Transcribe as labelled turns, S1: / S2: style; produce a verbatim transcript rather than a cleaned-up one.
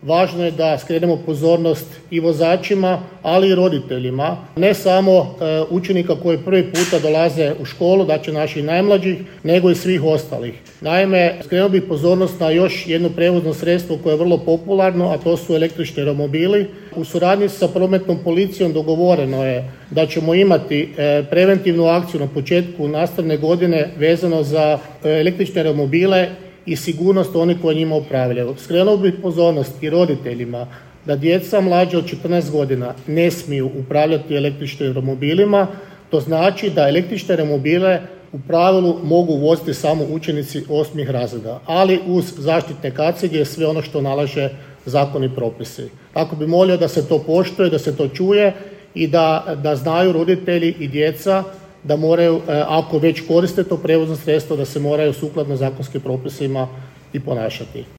S1: važno je da skrenemo pozornost i vozačima, ali i roditeljima, ne samo učenika koji prvi puta dolaze u školu, znači naših najmlađih, nego i svih ostalih. Naime, skrenuo bih pozornost na još jedno prijevozno sredstvo koje je vrlo popularno, a to su električni romobili. U suradnji sa prometnom policijom dogovoreno je da ćemo imati preventivnu akciju na početku nastavne godine vezano za električne romobile i sigurnost onih koji njima upravljaju. Skrenuo bih pozornost i roditeljima da djeca mlađe od četrnaest godina ne smiju upravljati električnim romobilima. To znači da električne romobile u pravilu mogu voziti samo učenici osmih razreda, ali uz zaštitne kacige i sve ono što nalaže zakon i propisi. Tako bi molio da se to poštuje, da se to čuje i da, da znaju roditelji i djeca da moraju, ako već koriste to prijevozno sredstvo, da se moraju sukladno zakonskim propisima i ponašati.